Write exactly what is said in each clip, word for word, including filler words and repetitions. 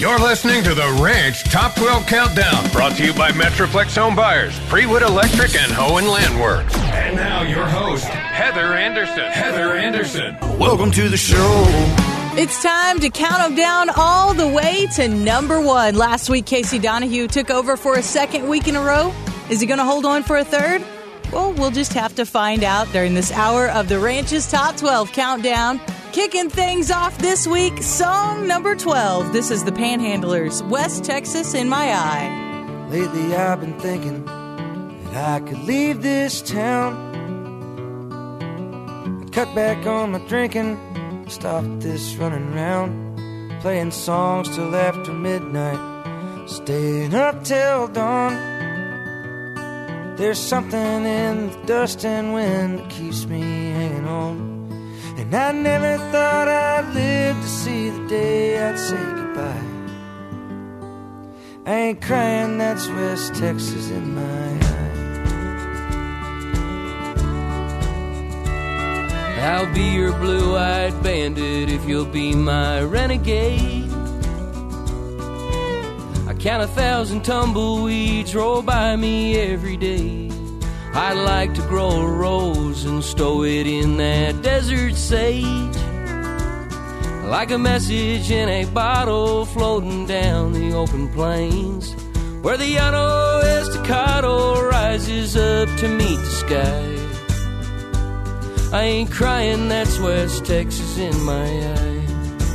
You're listening to the Ranch Top twelve Countdown, brought to you by Metroplex Home Buyers, Prewood Electric, and Hohen Landworks. And now your host, Heather Anderson. Heather Anderson. Welcome to the show. It's time to count them down all the way to number one. Last week, Casey Donahue took over for a second week in a row. Is he going to hold on for a third? Well, we'll just have to find out during this hour of the Ranch's Top twelve Countdown. Kicking things off this week, song number twelve. This is the Panhandlers, West Texas in My Eye. Lately I've been thinking that I could leave this town and cut back on my drinking, stop this running round, playing songs till after midnight, staying up till dawn. There's something in the dust and wind that keeps me hanging on. And I never thought I'd live to see the day I'd say goodbye. I ain't crying, that's West Texas in my eye. I'll be your blue-eyed bandit if you'll be my renegade. I count a thousand tumbleweeds roll by me every day. I'd like to grow a rose and stow it in that desert sage, like a message in a bottle floating down the open plains, where the Llano Estacado rises up to meet the sky. I ain't crying, that's West Texas in my eye.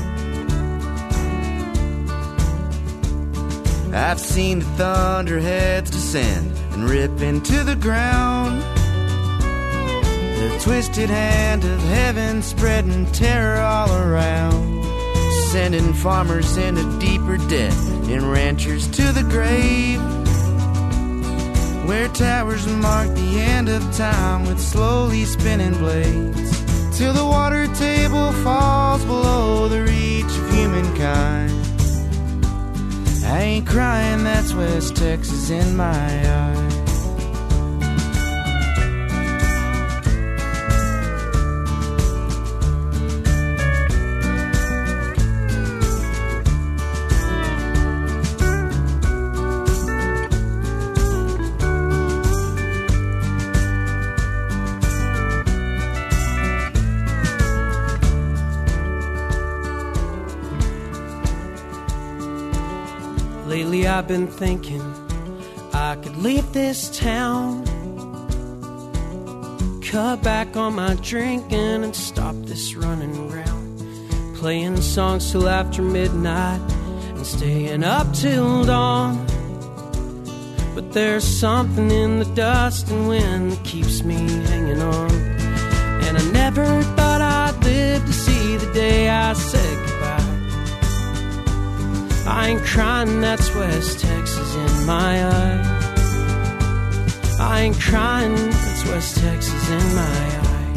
I've seen the thunderheads descend and rip into the ground, the twisted hand of heaven spreading terror all around, sending farmers into deeper debt and ranchers to the grave, where towers mark the end of time with slowly spinning blades, till the water table falls below the reach of humankind. I ain't crying, that's West Texas in my eye. Lately I've been thinking I could leave this town, cut back on my drinking and stop this running around, playing songs till after midnight and staying up till dawn. But there's something in the dust and wind that keeps me hanging on, and I never thought I'd live to see the day I said goodbye. I ain't crying, that's West Texas in my eye. I ain't crying, that's West Texas in my eye.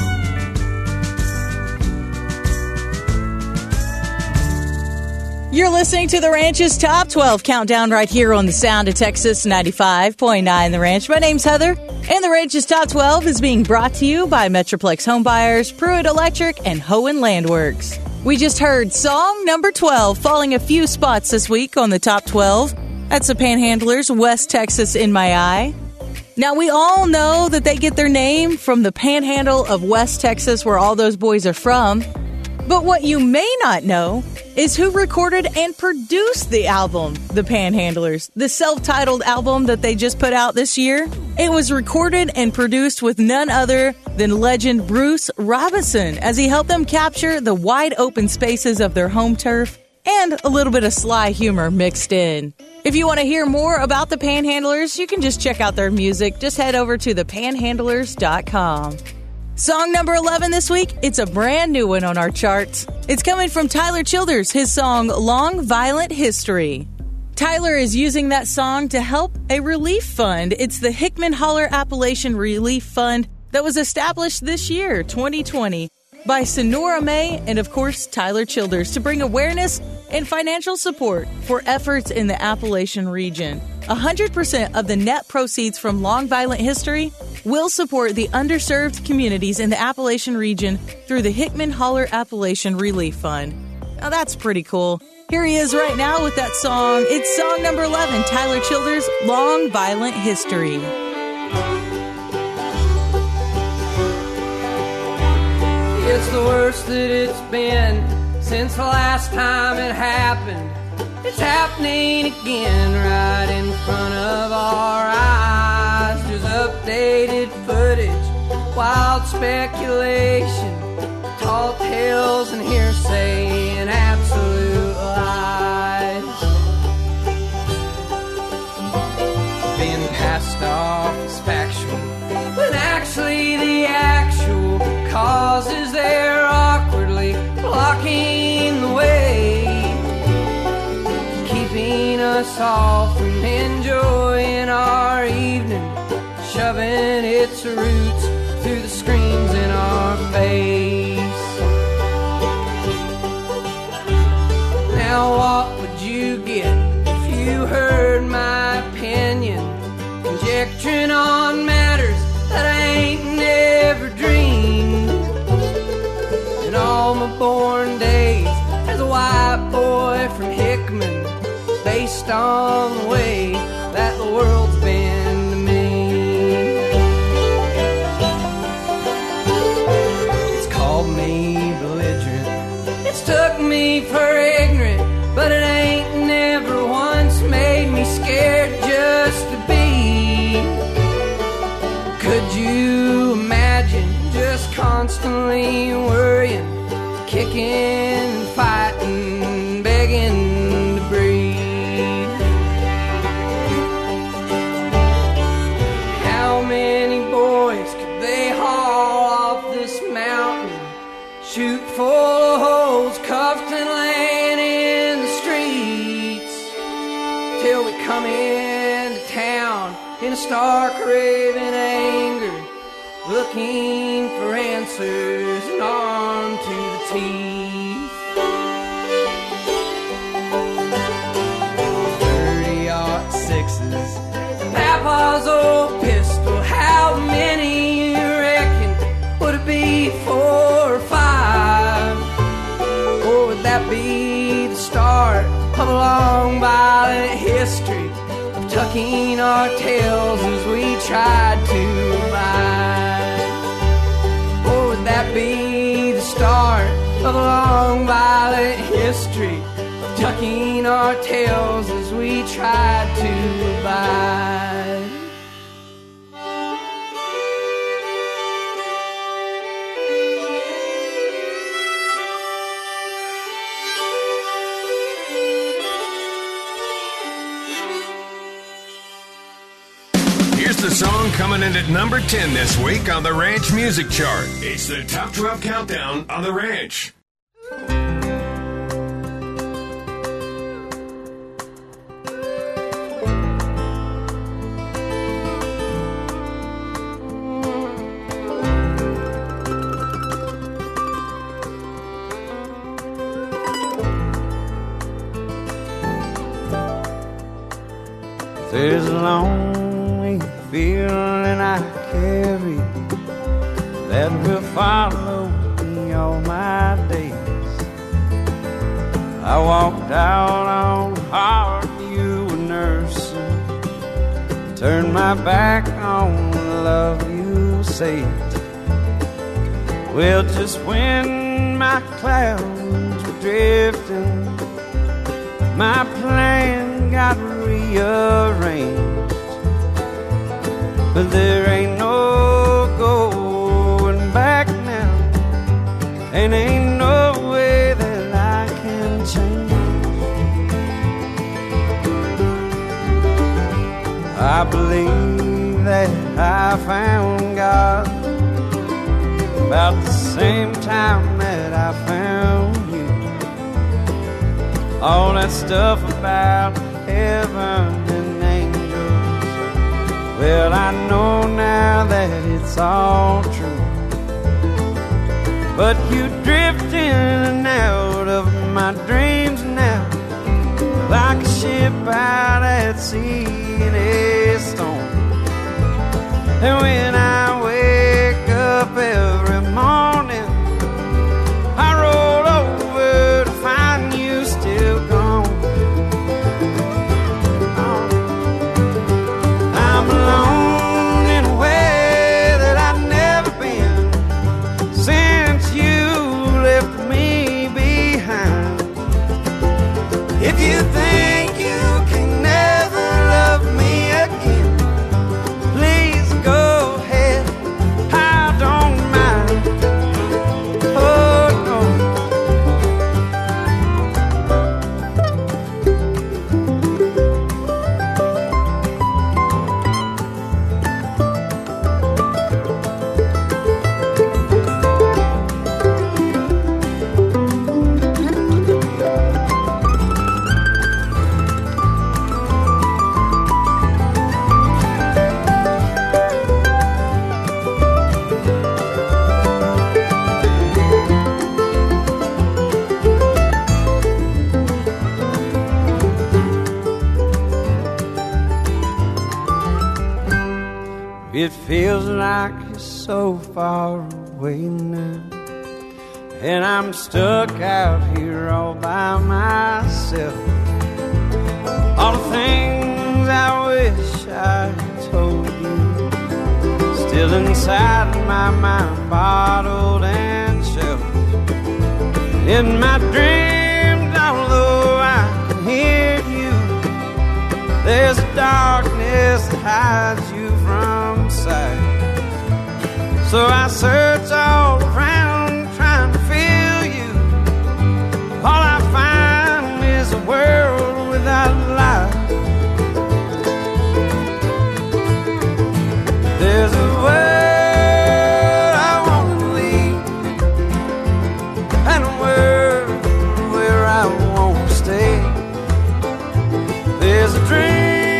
You're listening to the Ranch's Top twelve Countdown right here on the Sound of Texas ninety-five point nine The Ranch. My name's Heather, and the Ranch's Top twelve is being brought to you by Metroplex Home Buyers, Prewood Electric, and Hohen Landworks. We just heard song number twelve, falling a few spots this week on the Top twelve. That's the Panhandlers, West Texas in My Eye. Now, we all know that they get their name from the panhandle of West Texas, where all those boys are from. But what you may not know is who recorded and produced the album, The Panhandlers, the self-titled album that they just put out this year. It was recorded and produced with none other than legend Bruce Robinson, as he helped them capture the wide open spaces of their home turf and a little bit of sly humor mixed in. If you want to hear more about the Panhandlers, you can just check out their music. Just head over to the panhandlers dot com. Song number eleven this week, it's a brand new one on our charts. It's coming from Tyler Childers, his song Long Violent History. Tyler is using that song to help a relief fund. It's the Hickman Holler Appalachian Relief Fund that was established this year, twenty twenty, by Sonora May and, of course, Tyler Childers to bring awareness and financial support for efforts in the Appalachian region. one hundred percent of the net proceeds from Long Violent History will support the underserved communities in the Appalachian region through the Hickman Holler Appalachian Relief Fund. Now, that's pretty cool. Here he is right now with that song. It's song number eleven, Tyler Childers' Long Violent History. It's the worst that it's been since the last time it happened. It's happening again right in front of our eyes. There's updated footage, wild speculation, tall tales and hearsay and absolute lies. Being passed off as factual, when actually the actual causes they're awkwardly blocking the way, keeping us all from enjoying our evening, shoving its roots through the screens in our face. Now what would you get if you heard my opinion, conjecturing on matters that I ain't never dreamed? In all my born days as a white boy from Hickman, based on the way that the world's been to me. It's called me belligerent, it's took me for ignorant, but it ain't never once made me scared just to be. Could you imagine just constantly worrying, kicking and fighting, begging to breathe? How many boys could they haul off this mountain, shoot full of holes, cuffed and laying in the streets, till we come into town in a stark raving anger, looking for answers and armed to the teeth. Thirty-aught sixes, Papa's old pistol, how many you reckon? Would it be four or five? Or would that be the start of a long violent history, of tucking our tails as we tried to abide? Or would that be the start of a long violent history, of tucking our tails as we tried to abide? The song coming in at number ten this week on the Ranch Music Chart. It's the Top twelve Countdown on the Ranch. There's a long feeling I carry that will follow me all my days. I walked out on the heart you were nursing, turned my back on the love you saved. Well, just when my clouds were drifting, my plan got rearranged. But there ain't no going back now, and ain't no way that I can change. I believe that I found God about the same time that I found you. All that stuff about heaven and angels, well, I know now that it's all true. But you drift in and out of my dreams now, like a ship out at sea in a storm. And when I wake up every morning, I roll over to find you still gone. If you think you can never love me again, please go ahead, I don't mind. Oh no. It feels like it's so far away now, and I'm stuck out here all by myself. All the things I wish I told you, still inside my mind, bottled and shelved. In my dreams, although I can hear you, there's a darkness that hides you from sight. So I search all around trying to feel you. All I find is a world without light. There's a world I want to leave, and a world where I won't stay. There's a dream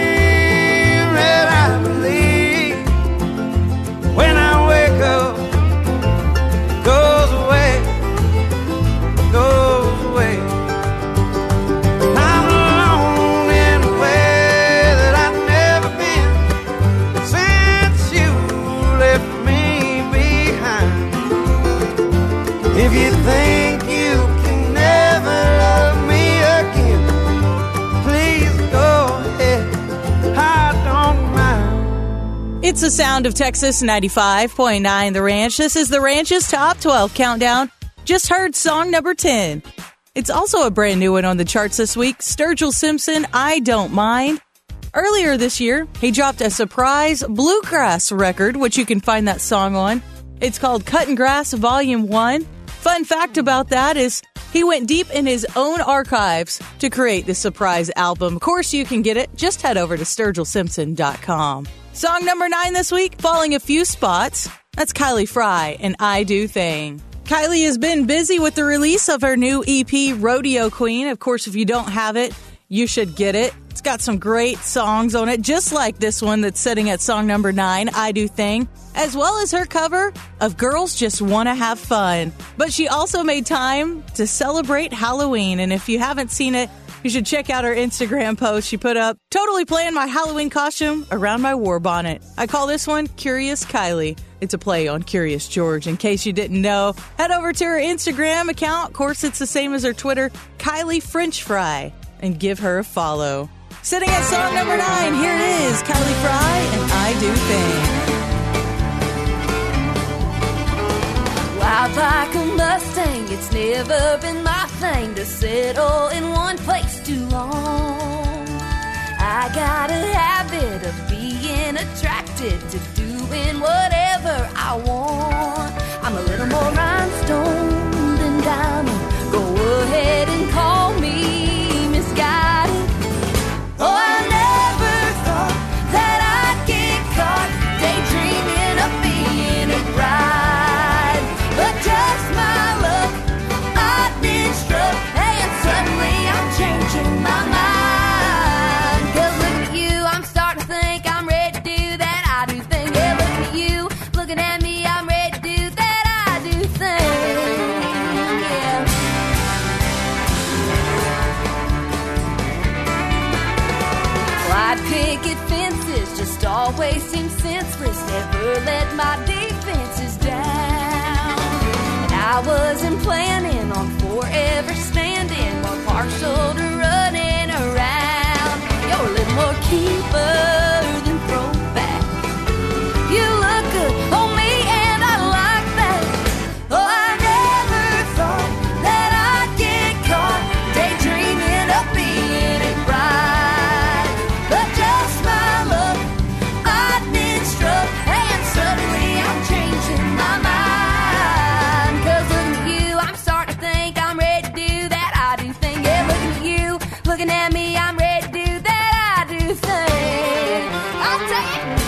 if you think you can never love me again, please go ahead, I don't mind. It's the sound of Texas, ninety-five point nine The Ranch. This is The Ranch's Top twelve Countdown. Just heard song number ten. It's also a brand new one on the charts this week. Sturgill Simpson, I Don't Mind. Earlier this year, he dropped a surprise bluegrass record, which you can find that song on. It's called Cutting Grass Volume one. Fun fact about that is he went deep in his own archives to create this surprise album. Of course, you can get it. Just head over to Sturgill Simpson dot com. Song number nine this week, falling a few spots. That's Kylie Frey and I Do Thing. Kylie has been busy with the release of her new E P, Rodeo Queen. Of course, if you don't have it, you should get it. It's got some great songs on it, just like this one that's sitting at song number nine, I Do Thing, as well as her cover of Girls Just Wanna Have Fun. But she also made time to celebrate Halloween, and if you haven't seen it, you should check out her Instagram post she put up. Totally playing my Halloween costume around my war bonnet. I call this one Curious Kylie. It's a play on Curious George. In case you didn't know, head over to her Instagram account. Of course, it's the same as her Twitter, Kylie French Fry, and give her a follow. Sitting at song number nine, here it is, Kylie Frey and I Do Thing. Wild like a Mustang, it's never been my thing to settle in one place too long. I got a habit of being attracted to doing whatever I want. I'm a little more rhinestone than diamond. Go ahead and call me misguided. Oh, I never thought that I'd get caught daydreaming of being a bride. But just my luck, I've been struck, and suddenly I'm changing my mind. Cause look at you, I'm starting to think I'm ready to do that I do thing. Yeah, look at you, looking at me, I'm ready to do that I do thing. Yeah. Wide picket fences just always seem senseless. Never let my defenses down. And I wasn't planning on forever standing, more partial to running around. You're a little more keeper than throwback. You look good on me and I like that. Oh, I never thought that I'd get caught daydreaming of being looking at me, I'm ready to do that I do thing. I'll take it.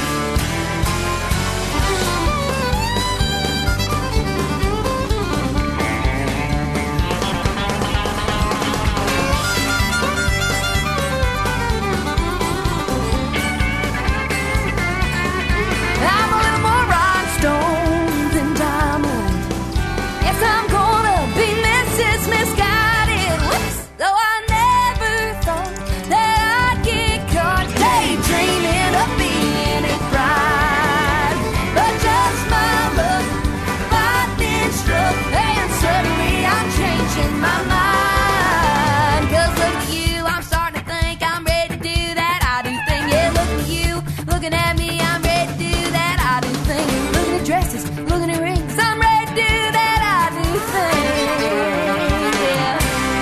I'm a little more rhinestone than diamond. Yes, I'm gonna be Missus Misguided. Whoops, though I never thought that I'd get caught daydreaming of being a bride. But just my luck, lightning struck, and suddenly I'm changing my mind. 'Cause look at you, I'm starting to think I'm ready to do that I do thing. Yeah, look at you, looking at me, I'm ready to do that I do thing. Looking at dresses, looking at rings, I'm ready to do that I do thing. Yeah.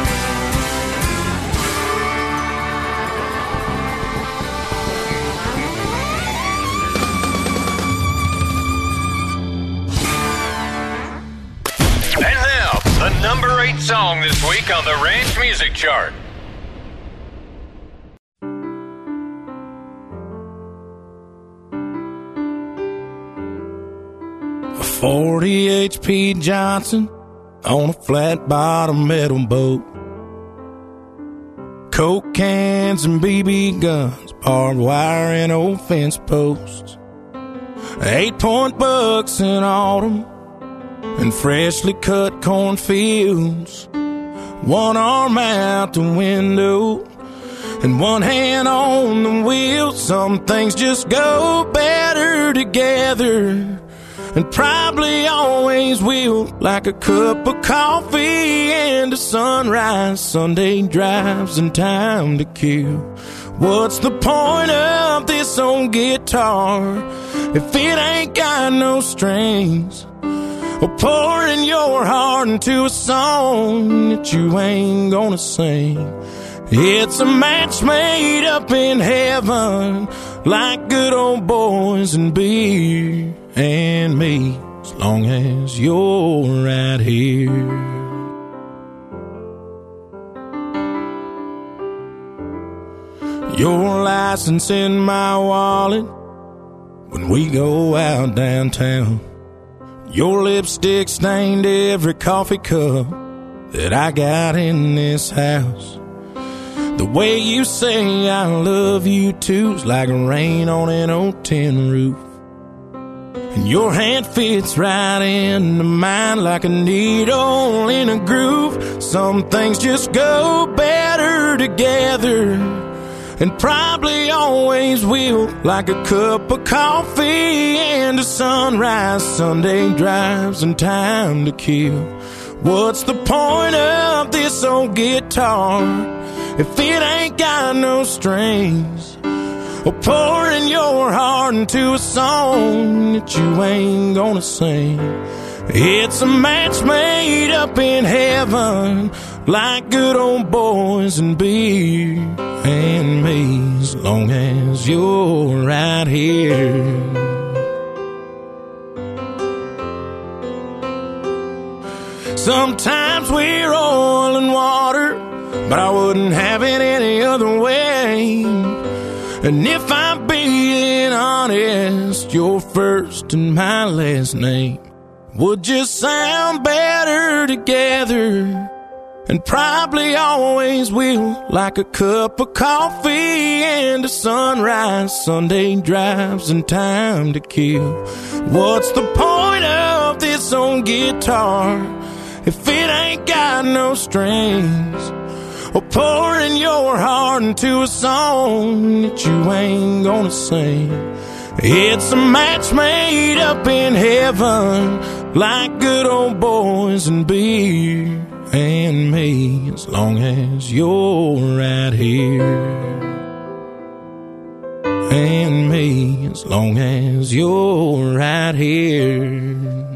And now, the number eight song this week on the Ranch Music Chart. A forty H P Johnson on a flat bottom metal boat. Coke cans and B B guns, barbed wire and old fence posts. Eight point bucks in autumn and freshly cut cornfields. One arm out the window and one hand on the wheel. Some things just go better together, and probably always will, like a cup of coffee and a sunrise, Sunday drives and time to kill. What's the point of this old guitar if it ain't got no strings? Or pouring your heart into a song that you ain't gonna sing. It's a match made up in heaven, like good old boys and beer and me, as long as you're right here. Your license in my wallet when we go out downtown. Your lipstick stained every coffee cup that I got in this house. The way you say I love you too's like rain on an old tin roof. And your hand fits right into mine like a needle in a groove. Some things just go better together, and probably always will, like a cup of coffee and a sunrise, Sunday drives and time to kill. What's the point of this old guitar if it ain't got no strings? Or pouring your heart into a song that you ain't gonna sing. It's a match made up in heaven, like good old boys and beer and me, as long as you're right here. Sometimes we're oil and water, but I wouldn't have it any other way. And if I'm being honest, your first and my last name would just sound better together, and probably always will, like a cup of coffee and a sunrise, Sunday drives and time to kill. What's the point of this old guitar if it ain't got no strings? Or pouring your heart into a song that you ain't gonna sing. It's a match made up in heaven, like good old boys and beer and me, as long as you're right here. And me, as long as you're right here.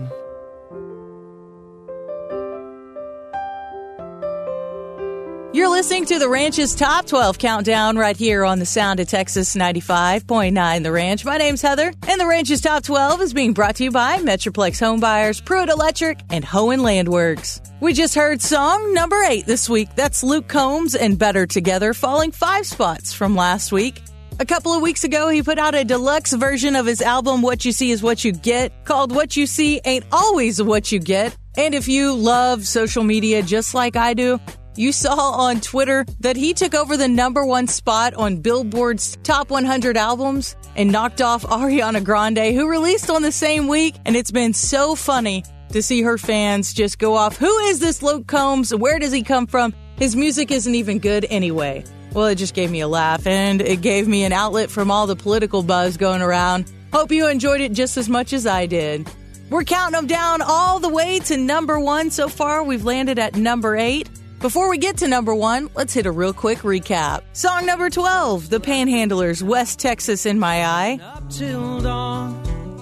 You're listening to the Ranch's Top twelve Countdown right here on the Sound of Texas ninety-five point nine The Ranch. My name's Heather, and the Ranch's Top twelve is being brought to you by Metroplex Homebuyers, Pruitt Electric, and Hohen Landworks. We just heard song number eight this week. That's Luke Combs and Better Together, falling five spots from last week. A couple of weeks ago, he put out a deluxe version of his album, What You See Is What You Get, called What You See Ain't Always What You Get. And if you love social media just like I do, you saw on Twitter that he took over the number one spot on Billboard's Top one hundred albums and knocked off Ariana Grande, who released on the same week. And it's been so funny to see her fans just go off. Who is this Luke Combs? Where does he come from? His music isn't even good anyway. Well, it just gave me a laugh, and it gave me an outlet from all the political buzz going around. Hope you enjoyed it just as much as I did. We're counting them down all the way to number one. So far, we've landed at number eight. Before we get to number one, let's hit a real quick recap. Song number twelve, The Panhandlers, West Texas in My Eye. Up till dawn,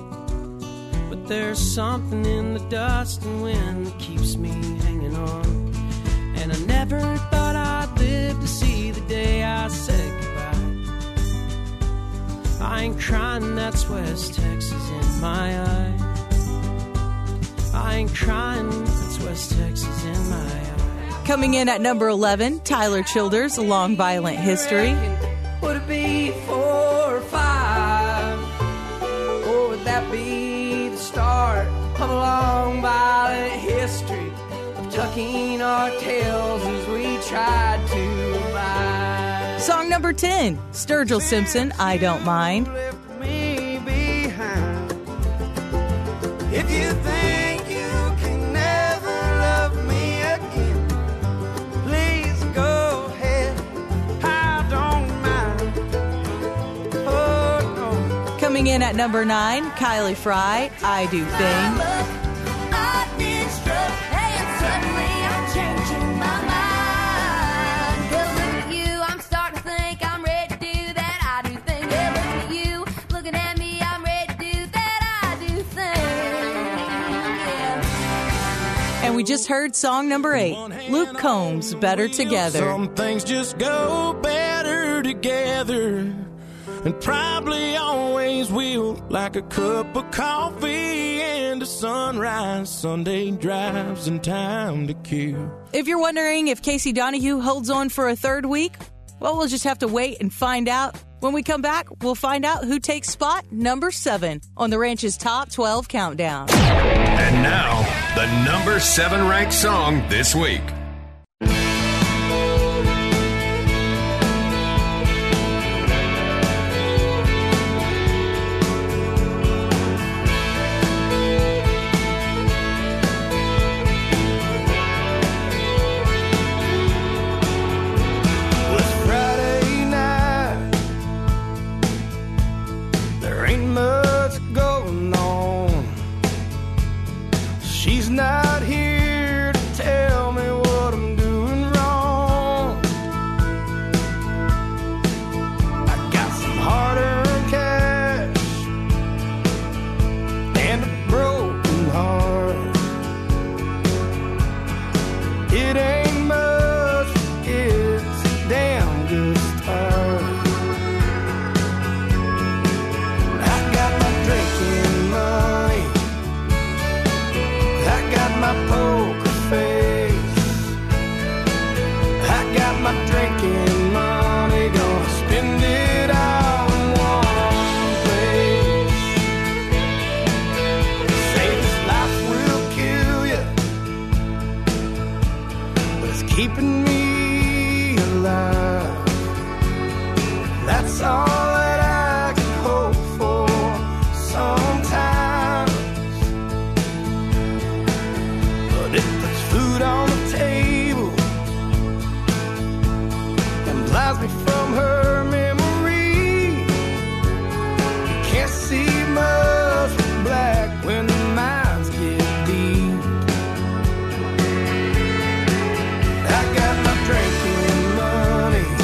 but there's something in the dust and wind that keeps me hanging on. And I never thought I'd live to see the day I said goodbye. I ain't crying, that's West Texas in my eye. I ain't crying, that's West Texas in my eye. Coming in at number eleven, Tyler Childers, A Long Violent History. Would it be four or five? Or would that be the start of a long violent history of tucking our tails as we tried to abide? Song number ten, Sturgill Simpson, I Don't Mind. Left me behind. If you think you can never love me again, please go ahead. I don't mind. Oh no. Coming in at number nine, Kylie Fry, I Do Thing. I've been struck, and suddenly I'm changing my mind. Girl, look at you, I'm starting to think I'm ready to do that I do thing. Girl, look at you, looking at me, I'm ready to do that I do thing. Yeah. And we just heard song number eight, Luke Combs, Better Together. Some things just go better together, and probably always will, like a cup of coffee and a sunrise, Sunday drives and time to kill. If you're wondering if Casey Donahue holds on for a third week, well, we'll just have to wait and find out. When we come back, we'll find out who takes spot number seven on the Ranch's Top twelve Countdown. And now, the number seven ranked song this week. Friday night, there ain't much going on. She's not here to tell me what I'm doing wrong. I got some hard-earned cash and a broken heart. It ain't much, it's a damn good start. I got my drinking money, I got my poker face, I got my drinking money, gonna spend it all in one place. Say this life will kill you, but it's keeping me alive. That's all that I can hope for sometimes. But it puts food on the table and blinds me from her memory. You can't see much with black when the minds get deep. I got my drinking money,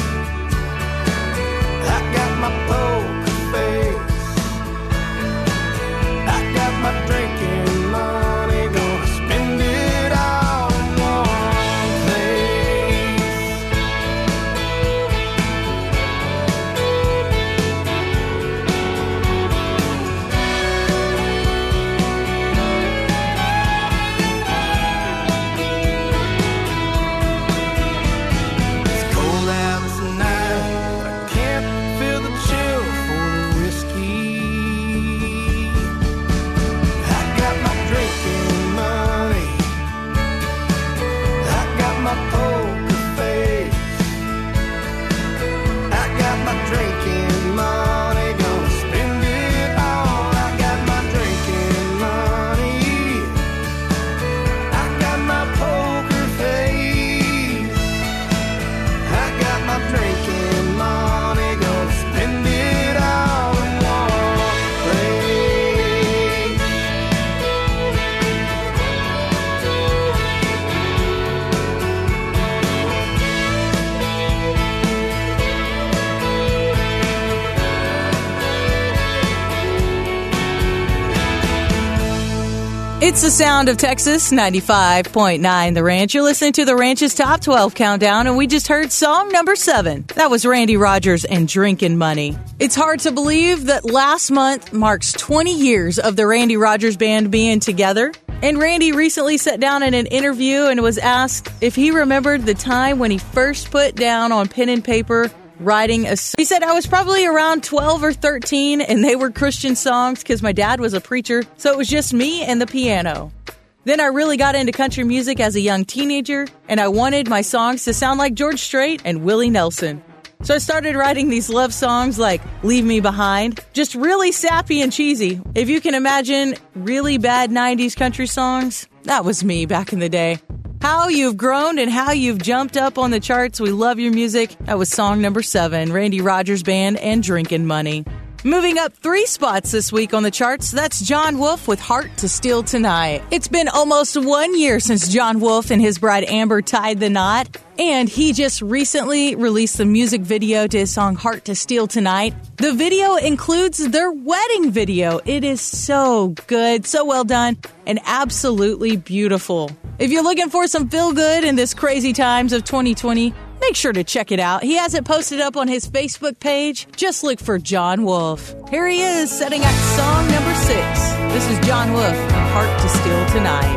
I got my poker face, I got my drinking money, gonna spend it all in one place. It's the sound of Texas, ninety-five point nine The Ranch. You're listening to The Ranch's Top twelve Countdown, and we just heard song number seven. That was Randy Rogers and Drinkin' Money. It's hard to believe that last month marks twenty years of the Randy Rogers Band being together. And Randy recently sat down in an interview and was asked if he remembered the time when he first put down on pen and paper writing a song. He said, I was probably around twelve or thirteen, and they were Christian songs because my dad was a preacher, so it was just me and the piano. Then I really got into country music as a young teenager, and I wanted my songs to sound like George Strait and Willie Nelson. So I started writing these love songs like Leave Me Behind, just really sappy and cheesy. If you can imagine really bad nineties country songs, that was me back in the day. How you've grown and how you've jumped up on the charts. We love your music. That was song number seven, Randy Rogers Band and Drinkin' Money. Moving up three spots this week on the charts, that's John Wolfe with Heart to Steal Tonight. It's been almost one year since John Wolfe and his bride Amber tied the knot, and he just recently released the music video to his song Heart to Steal Tonight. The video includes their wedding video. It is so good, so well done, and absolutely beautiful. If you're looking for some feel good in this crazy times of twenty twenty, make sure to check it out. He has it posted up on his Facebook page. Just look for John Wolfe. Here he is, setting up song number six. This is John Wolfe and Heart to Steal Tonight.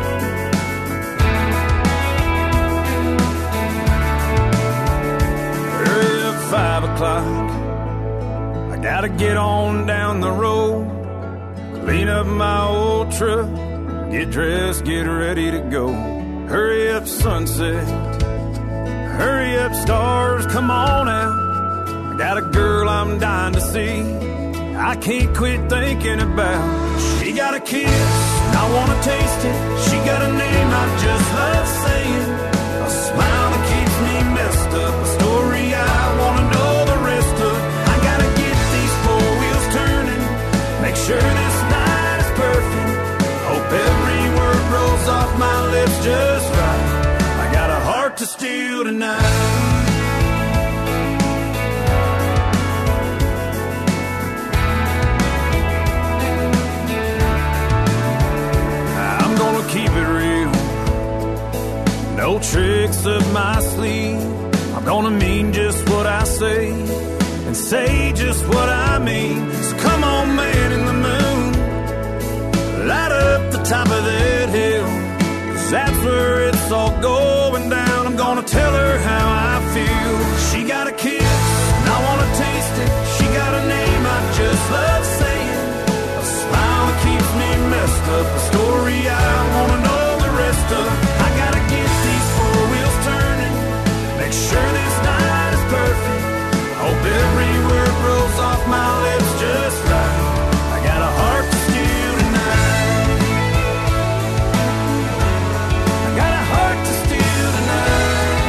Early at five o'clock, I gotta get on down the road, clean up my old truck, get dressed, get ready to go. Hurry up, sunset. Hurry up, stars, come on out. I got a girl I'm dying to see. I can't quit thinking about. She got a kiss, and I wanna taste it. She got a name I just love saying. A smile that keeps me messed up. A story I wanna know the rest of. I gotta get these four wheels turning. Make sure this night is perfect. Hope every word rolls off my lips just right. I got a heart to steal tonight. I'm gonna keep it real. No tricks up my sleeve. I'm gonna mean just what I say and say just what I mean. So come on, man in the moon, light up the top of that hill, 'cause that's where it's all going down. I'm gonna tell her how I feel. She got a kiss, and I wanna taste it. She got a name I just love saying. A smile that keeps me messed up. A story I wanna know the rest of. I gotta get these four wheels turning. Make sure this night is perfect. Hope every word rolls off my lips just right. I got a heart to steal tonight. I got a heart to steal tonight.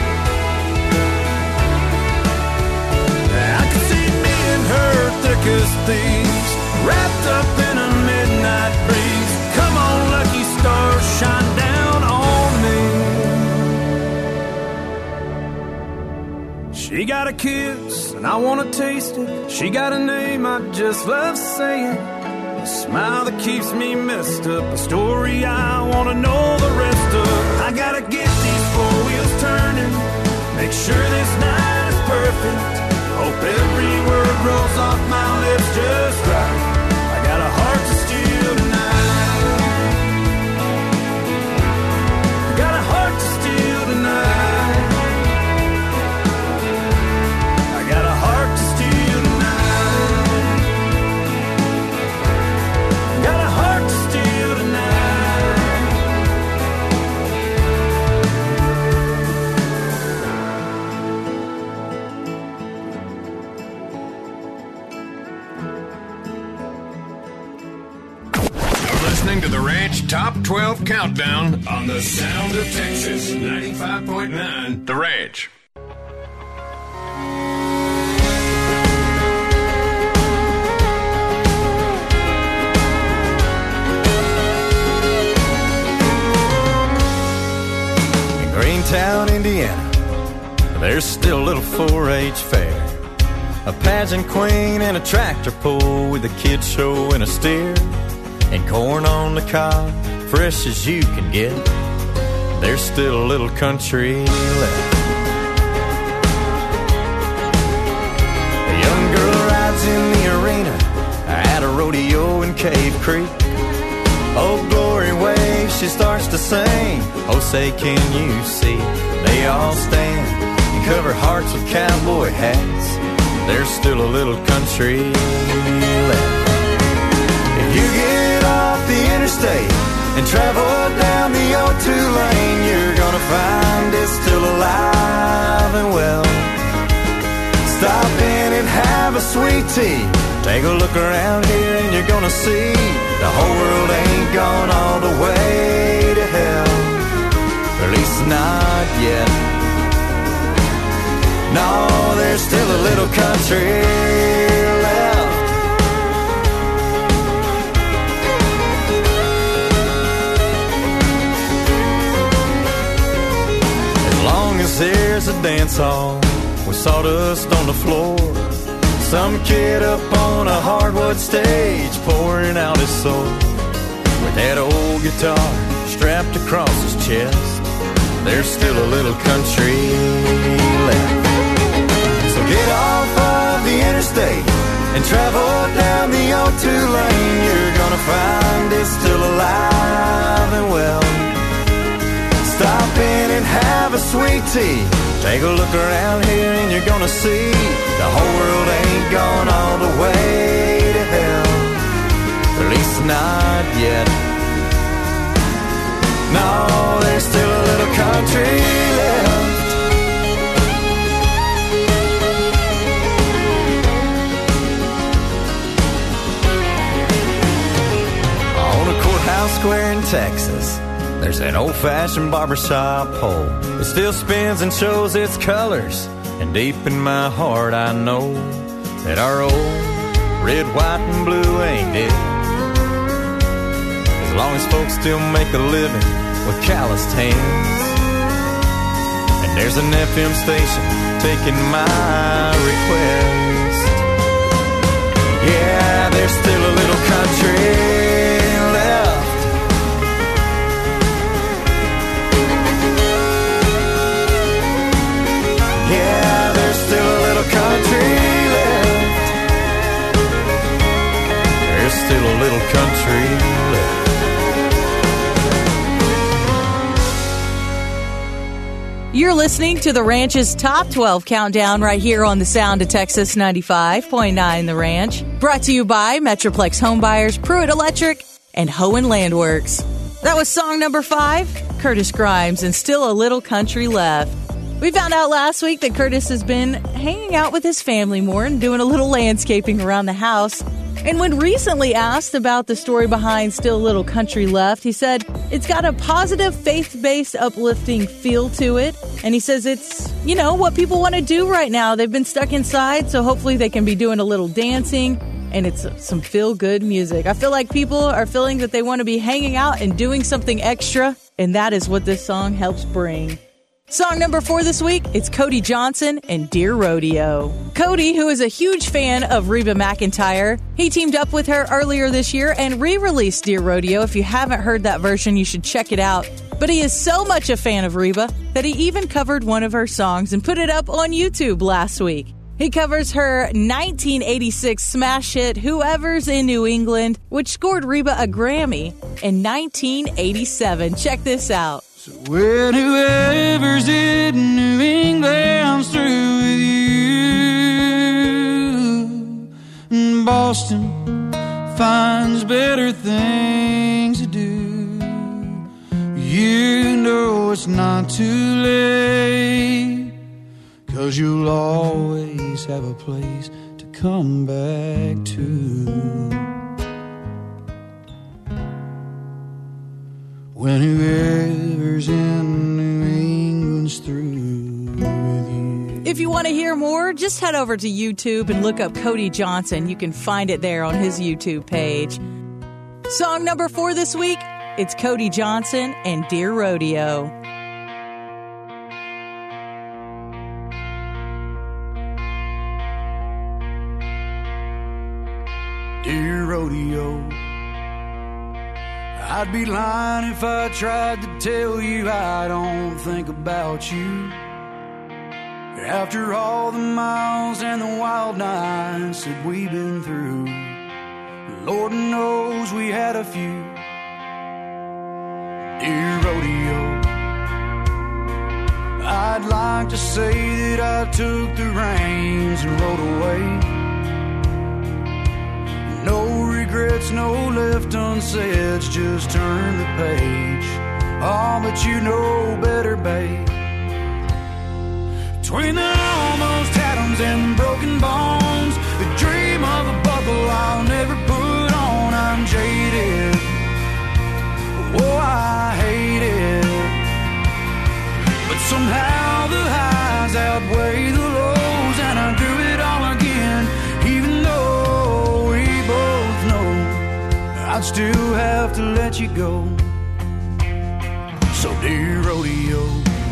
I can see me and her thick as thieves, wrapped up in a midnight breeze. Come on, lucky stars, shine down on me. She got a kiss, and I wanna taste it. She got a name I just love saying. A smile that keeps me messed up. A story I wanna know the rest of. I gotta get these four wheels turning. Make sure this night is perfect. Hope every word rolls off my lips just right. I got a heart to steal tonight. I got a heart to steal tonight. I got a heart to steal tonight. I got a heart to steal tonight. You're listening to the Ranch Top twelve Countdown on the Sound of Texas, ninety-five point nine The Ranch. In Greentown, Indiana, there's still a little four H fair. A pageant queen and a tractor pull with a kid show and a steer. And corn on the cob fresh as you can get. There's still a little country left. A young girl rides in the arena at a rodeo in Cave Creek. Oh, glory waves, she starts to sing. Oh, say, can you see? They all stand and cover hearts with cowboy hats. There's still a little country left. If you get off the interstate and travel down the oh two lane, you're gonna find it's still alive and well. Stop in and have a sweet tea. Take a look around here and you're gonna see the whole world ain't gone all the way to hell. Or at least not yet. No, there's still a little country left. As long as there's a dance hall with sawdust on the floor, some kid up on a hardwood stage pouring out his soul, with that old guitar strapped across his chest, there's still a little country left. So get off of the interstate and travel down the oh two lane. You're gonna find it's still alive and well. Stop in and have a sweet tea. Take a look around here and you're gonna see the whole world ain't gone all the way to hell. At least not yet. No, there's still a little country left. On a courthouse square in Texas, there's an old-fashioned barbershop pole. It still spins and shows its colors, and deep in my heart I know that our old red, white, and blue ain't dead. As long as folks still make a living with calloused hands. And there's an F M station taking my request. Yeah, there's still a little country left. Yeah, there's still a little country left. There's still a little country left. You're listening to the Ranch's Top twelve Countdown right here on the Sound of Texas ninety-five point nine The Ranch. Brought to you by Metroplex Homebuyers, Pruitt Electric, and Hohen Landworks. That was song number five, Curtis Grimes, and Still a Little Country Left. We found out last week that Curtis has been hanging out with his family more and doing a little landscaping around the house. And when recently asked about the story behind Still a Little Country Left, he said it's got a positive, faith-based, uplifting feel to it. And he says it's, you know, what people want to do right now. They've been stuck inside, so hopefully they can be doing a little dancing. And it's some feel-good music. I feel like people are feeling that they want to be hanging out and doing something extra. And that is what this song helps bring. Song number four this week, it's Cody Johnson and Deer Rodeo. Cody, who is a huge fan of Reba McEntire, he teamed up with her earlier this year and re-released Deer Rodeo. If you haven't heard that version, you should check it out. But he is so much a fan of Reba that he even covered one of her songs and put it up on YouTube last week. He covers her nineteen eighty-six smash hit, Whoever's in New England, which scored Reba a Grammy in nineteen eighty-seven. Check this out. So when whoever's in New England's through with you, and Boston finds better things to do, you know it's not too late, 'cause you'll always have a place to come back to. When whoever's in New England's through with you. If you want to hear more, just head over to YouTube and look up Cody Johnson. You can find it there on his YouTube page. Song number four this week, it's Cody Johnson and Deer Rodeo. Deer Rodeo, I'd be lying if I tried to tell you I don't think about you. After all the miles and the wild nights that we've been through, Lord knows we had a few. Dear rodeo, I'd like to say that I took the reins and rode away. No regrets, no left unsaid, just turn the page. Oh, but you know better, babe. Between the almost atoms and broken bones, the dream of a buckle I'll never put on. I'm jaded, oh, I hate it, but somehow the highs outweigh the lows, and I do it all again, even though we both know I'd still have to let you go. So dear rodeo,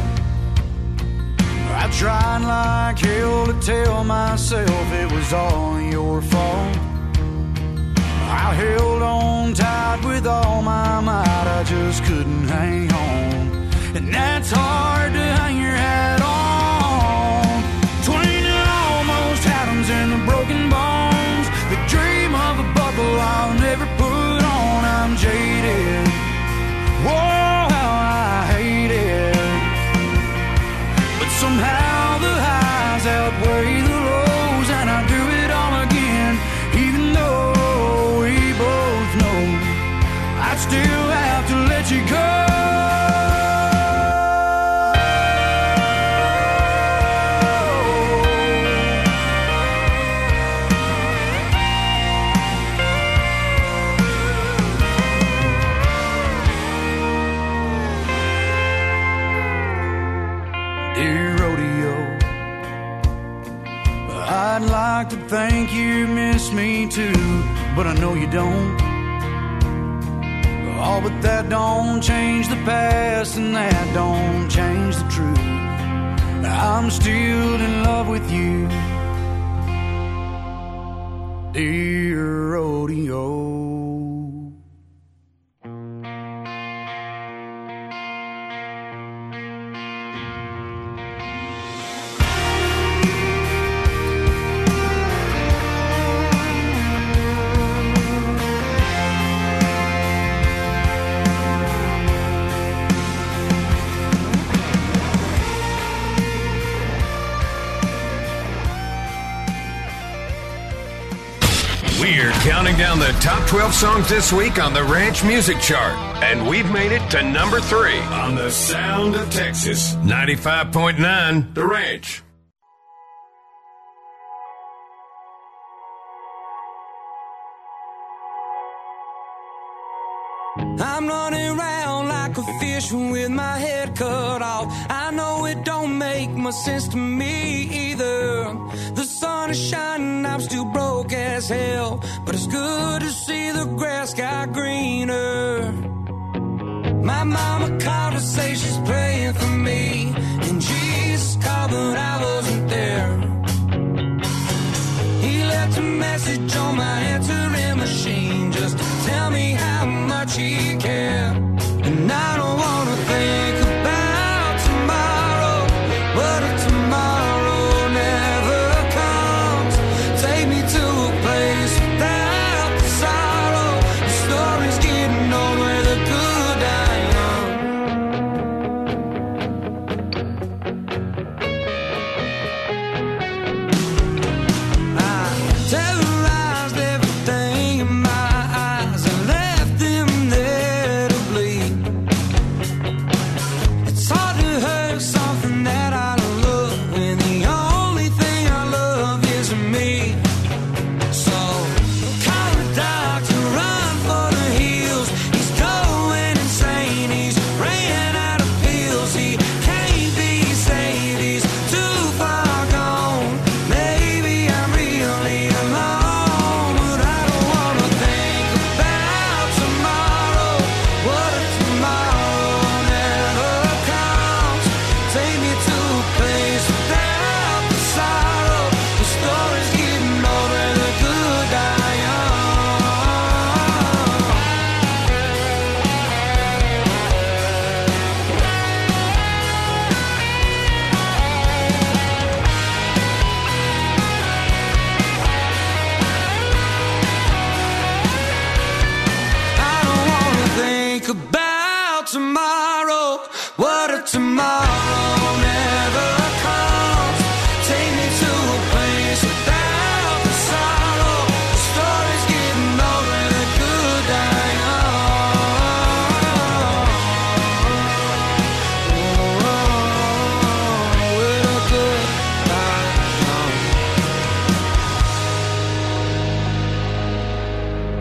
I tried like hell to tell myself it was all your fault. I held on tight with all my might, I just couldn't hang on. And that's hard to hang your hat on. Between the almost atoms and the broken bones, the dream of a buckle I'll never put on. I'm jaded, whoa, how I hate it, but somehow the highs outweigh the lows, and I do it all again, even though we both know I'd still have to let you go. I'd like to think you miss me too, but I know you don't. Oh, but that don't change the past, and that don't change the truth. I'm still in love with you, dear rodeo. We're counting down the top twelve songs this week on the Ranch Music Chart, and we've made it to number three on the Sound of Texas, ninety-five point nine, The Ranch. I'm running around like a fish with my head cut off. I know it don't make much sense to me either. The sun is shining, I'm still broke as hell, but it's good to see the grass got greener. My mama called to say she's praying for me, and Jesus called but I wasn't there. He left a message on my answering machine just to tell me how much he cared. And I don't wanna think about tomorrow, but if tomorrow never comes, take me to a place without the sorrow. The story's getting old where the good die young. I terrorized everything in my eyes and left them there to bleed. It's hard to hurt something that I love when the only thing I love is me. So call the doctor, run for the hills. He's going insane, he's ran out of pills. He can't be saved, he's too far gone. Maybe I'm really alone, but I don't wanna think about tomorrow. What if tomorrow never comes? Take me to a place without the sorrow. The story's getting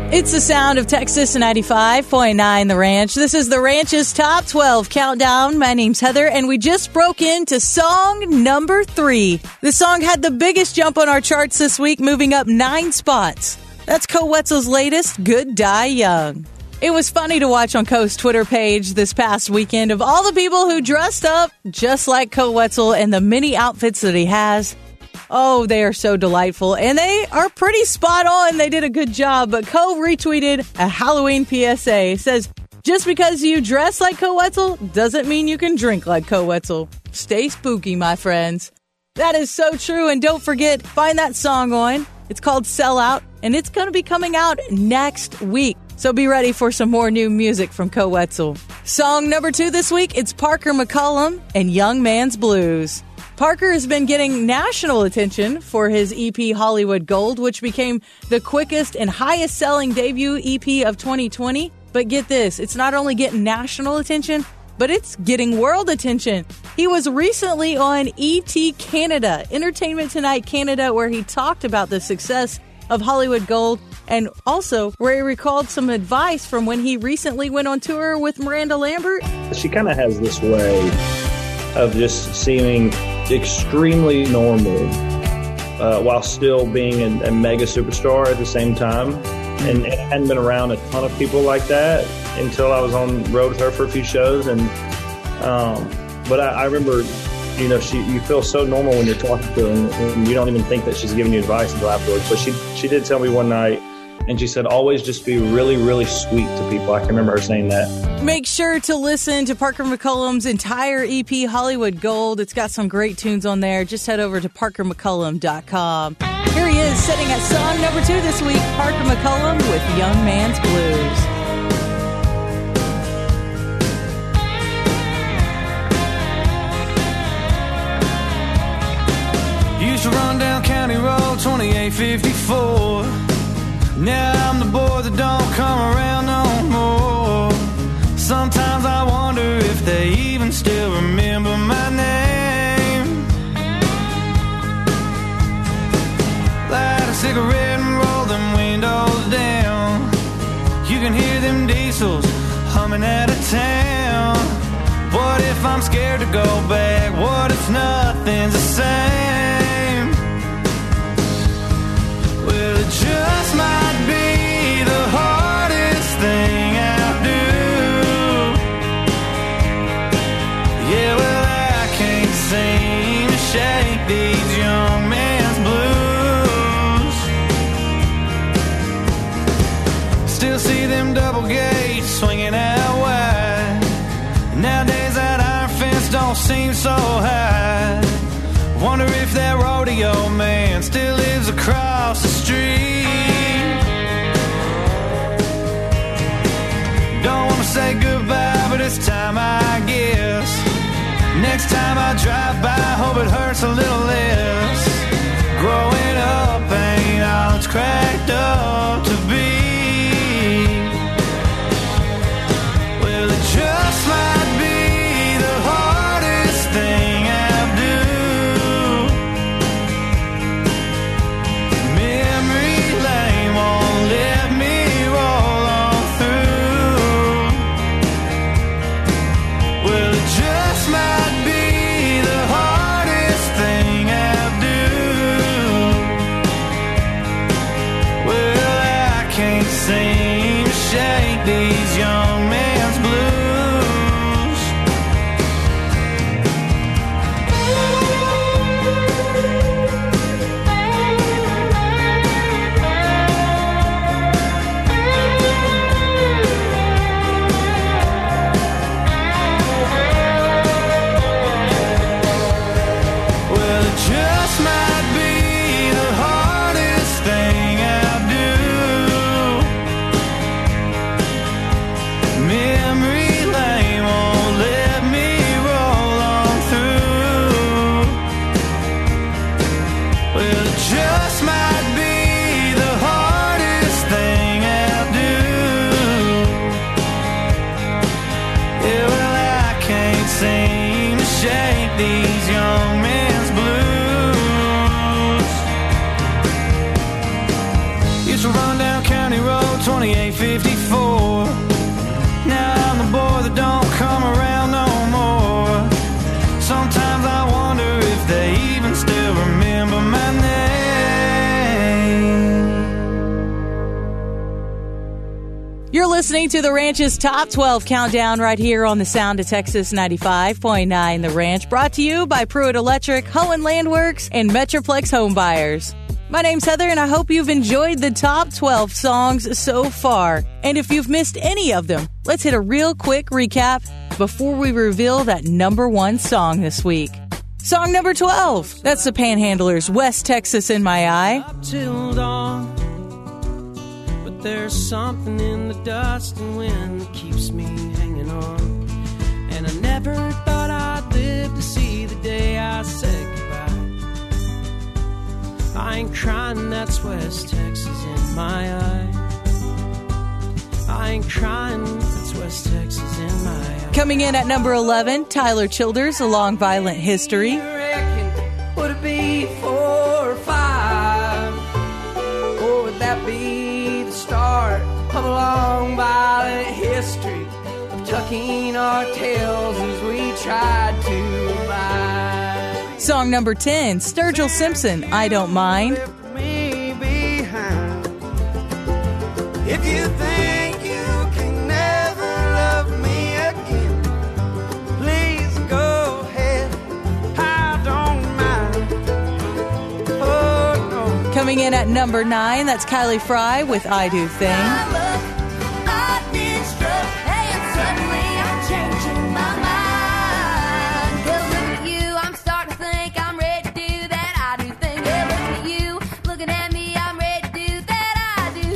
It's the sound of Texas ninety-five point nine The Ranch. This is The Ranch's Top twelve Countdown. My name's Heather, and we just broke into song number three. The song had the biggest jump on our charts this week, moving up nine spots. That's Co Wetzel's latest, Good Die Young. It was funny to watch on Co's Twitter page this past weekend of all the people who dressed up just like Co Wetzel and the many outfits that he has. Oh, they are so delightful, and they are pretty spot on. They did a good job, but Co retweeted a Halloween P S A. It says, just because you dress like Co Wetzel doesn't mean you can drink like Co Wetzel. Stay spooky, my friends. That is so true, and don't forget, find that song on. It's called Sell Out, and it's going to be coming out next week. So be ready for some more new music from Co Wetzel. Song number two this week, it's Parker McCollum and Young Man's Blues. Parker has been getting national attention for his E P Hollywood Gold, which became the quickest and highest selling debut E P of twenty twenty. But get this, it's not only getting national attention, but it's getting world attention. He was recently on E T Canada, Entertainment Tonight Canada, where he talked about the success of Hollywood Gold and also where he recalled some advice from when he recently went on tour with Miranda Lambert. She kind of has this way of just seeming extremely normal uh, while still being a, a mega superstar at the same time. And, and I hadn't been around a ton of people like that until I was on the road with her for a few shows. And um, but I, I remember, you know, she you feel so normal when you're talking to her, and, and you don't even think that she's giving you advice until afterwards. But she she did tell me one night, and she said, always just be really, really sweet to people. I can remember her saying that. Make sure to listen to Parker McCollum's entire E P, Hollywood Gold. It's got some great tunes on there. Just head over to parker mccollum dot com. Here he is, sitting at song number two this week, Parker McCollum with Young Man's Blues. Used to run down County Road twenty-eight fifty-four. Now I'm the boy that don't come around no more. Sometimes I wonder if they even still remember my name. Light a cigarette and roll them windows down. You can hear them diesels humming out of town. What if I'm scared to go back? What if nothing's the same? Well, it just might be the hardest thing I do. Yeah, well, I can't seem to shake these young man's blues. Still see them double gates swinging out wide. Nowadays that iron fence don't seem so high. Wonder if that rodeo man still lives across the street. Don't wanna say goodbye, but it's time, I guess. Next time I drive by, hope it hurts a little less. Growing up ain't all it's cracked up to be. Well, it just might be the hardest thing I do. Memory lane won't let me roll on through. Well, it just might be the hardest thing I do. Well, I can't seem to shake these young man's blues. Well, it just might be the hardest thing I do. Memory lane won't let me roll on through. Well, it just might be the hardest thing I do. Yeah, well, I can't seem to shake these young men's blues. Used to run down County County Road twenty-eight fifty-four. Now I'm the boy that don't come around no more. Sometimes I wonder if they even still remember my name. You're listening to The Ranch's Top twelve Countdown right here on the Sound of Texas ninety-five point nine The Ranch, brought to you by Pruitt Electric, Hohen Landworks, and Metroplex Home Buyers. My name's Heather, and I hope you've enjoyed the top twelve songs so far. And if you've missed any of them, let's hit a real quick recap before we reveal that number one song this week. Song number twelve, that's the Panhandlers, West Texas in My Eye. Up till dawn, but there's something in the dust and wind that keeps me hanging on. And I never thought I'd live to see the day I said goodbye. I ain't crying, that's West Texas in my eye. I ain't crying, that's West Texas in my eye. Coming in at number eleven, Tyler Childers, A Long Violent History. Would it be four or five? Or would that be the start of a long violent history of tucking our tails as we tried to abide? Song number ten, Sturgill Simpson, I Don't Mind. Me behind. If you think you can never love me again, please go ahead. I don't mind. Oh, no. Coming in at number nine, that's Kylie Fry with I Do Thing. I look, I've been struck, and suddenly I'm changing my mind. 'Cause look at you, I'm starting to think I'm ready to do that I do thing. Yeah, look at you, looking at me, I'm ready to do that I do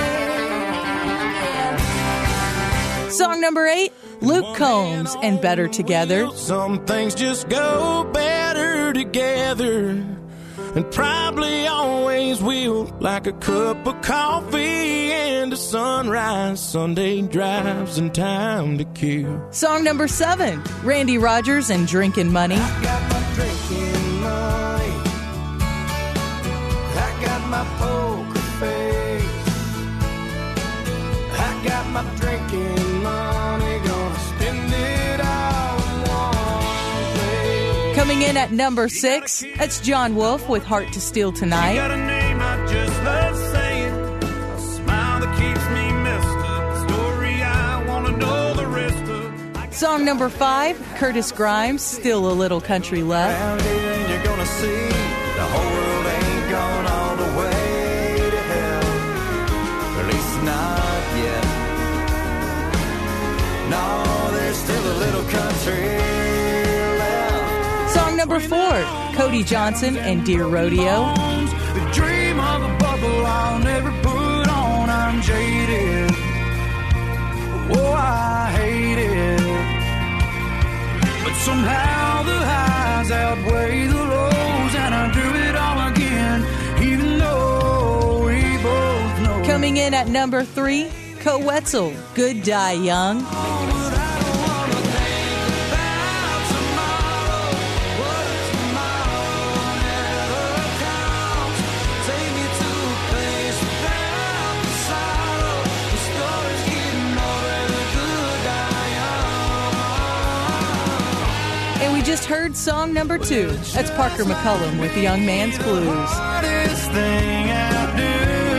thing. Yeah. Song number eight, Luke Combs and Better Together. Some things just go better together, and probably always will, like a cup of coffee and a sunrise, Sunday drives and time to kill. Song number seven, Randy Rogers and Drinking Money. I got my drinking money. I got my poker face. I got my drinking money. Gonna spend it all in one place. Coming in at number six, that's John Wolfe with Heart to Steal Tonight. You got a name I just love saying. A smile that keeps me messed up. A story I wanna know the rest of. Song number five, Curtis Grimes, Still a Little Country Love. Around here and you're gonna see the whole world ain't gone all the way to hell. At least not yet. No, there's still a little country left. Song number four, Cody Johnson and Deer Rodeo. The dream of a bubble I'll never put on. I'm jaded. Oh, I hate it. But somehow the highs outweigh the lows, and I do it all again, even though we both know. Coming in at number three, Co Wetzel, Good Die Young. And we just heard song number two. That's Parker McCullum with Young Man's Blues. Hardest thing I do.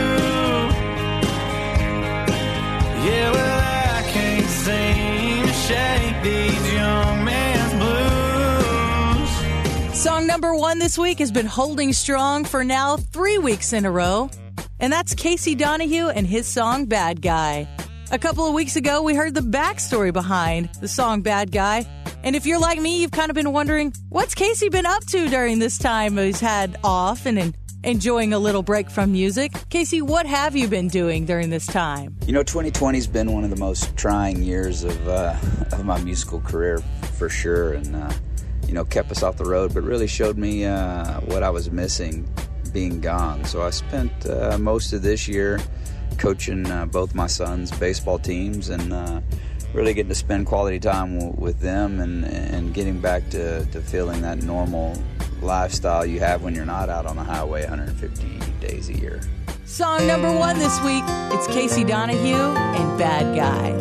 Yeah, well, I can't seem to shake these young man's blues. Song number one this week has been holding strong for now three weeks in a row. And that's Casey Donahue and his song Bad Guy. A couple of weeks ago, we heard the backstory behind the song Bad Guy. And if you're like me, you've kind of been wondering, what's Casey been up to during this time he's had off and in, enjoying a little break from music? Casey, what have you been doing during this time? You know, twenty twenty's been one of the most trying years of, uh, of my musical career, for sure. And, uh, you know, kept us off the road, but really showed me uh, what I was missing being gone. So I spent uh, most of this year coaching uh, both my sons' baseball teams and uh, really getting to spend quality time w- with them and, and getting back to, to feeling that normal lifestyle you have when you're not out on the highway one hundred fifty days a year. Song number one this week, it's Casey Donahue and Bad Guy.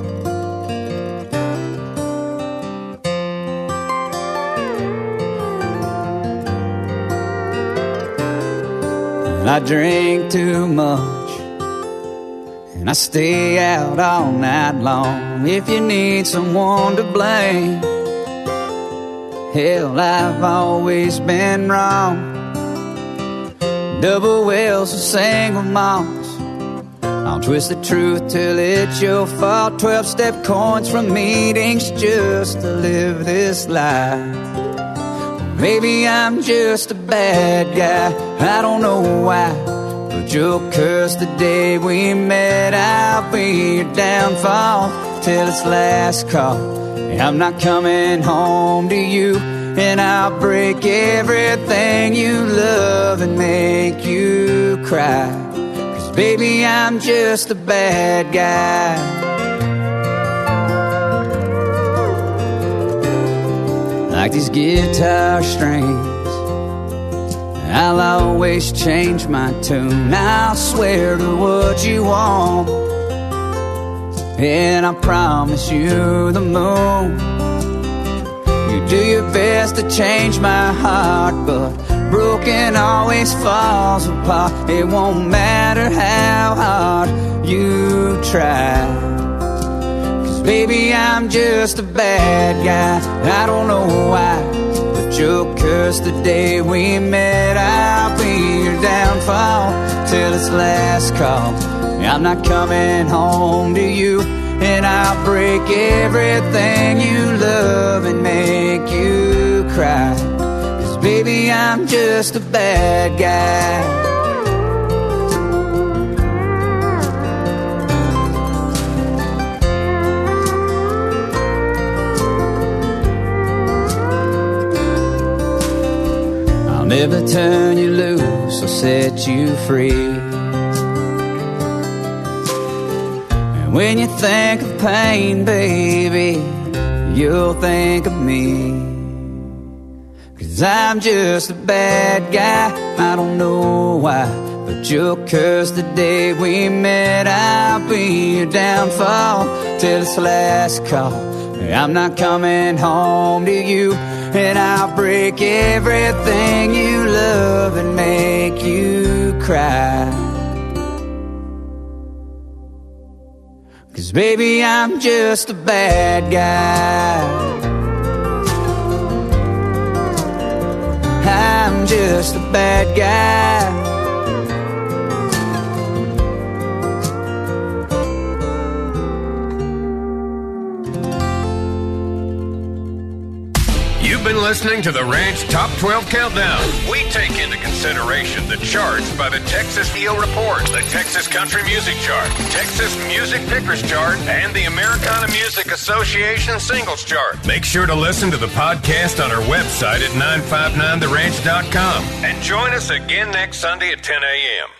I drink too much and I stay out all night long. If you need someone to blame, hell, I've always been wrong. Double wells or single malts, I'll twist the truth till it's your fault. Twelve-step coins from meetings just to live this life. Maybe I'm just a bad guy, I don't know why, but you'll curse the day we met. I'll be your downfall till it's last call. I'm not coming home to you, and I'll break everything you love and make you cry. 'Cause baby, I'm just a bad guy. Like these guitar strings, I'll always change my tune. I'll swear to what you want, and I promise you the moon. You do your best to change my heart, but broken always falls apart. It won't matter how hard you try, 'cause baby, I'm just a bad guy. I don't know why, but you'll curse the day we met. I'll be your downfall till it's last call. I'm not coming home to you, and I'll break everything you love and make you cry. 'Cause baby, I'm just a bad guy. I'll never turn you loose or set you free. When you think of pain, baby, you'll think of me. 'Cause I'm just a bad guy, I don't know why, but you'll curse the day we met. I'll be your downfall till it's last call. I'm not coming home to you, and I'll break everything you love and make you cry. 'Cause baby, I'm just a bad guy. I'm just a bad guy. You've been listening to the Ranch Top twelve Countdown. We take into consideration the charts by the Texas E O Report, the Texas Country Music Chart, Texas Music Pickers Chart, and the Americana Music Association Singles Chart. Make sure to listen to the podcast on our website at nine five nine the ranch dot com. And join us again next Sunday at ten a.m.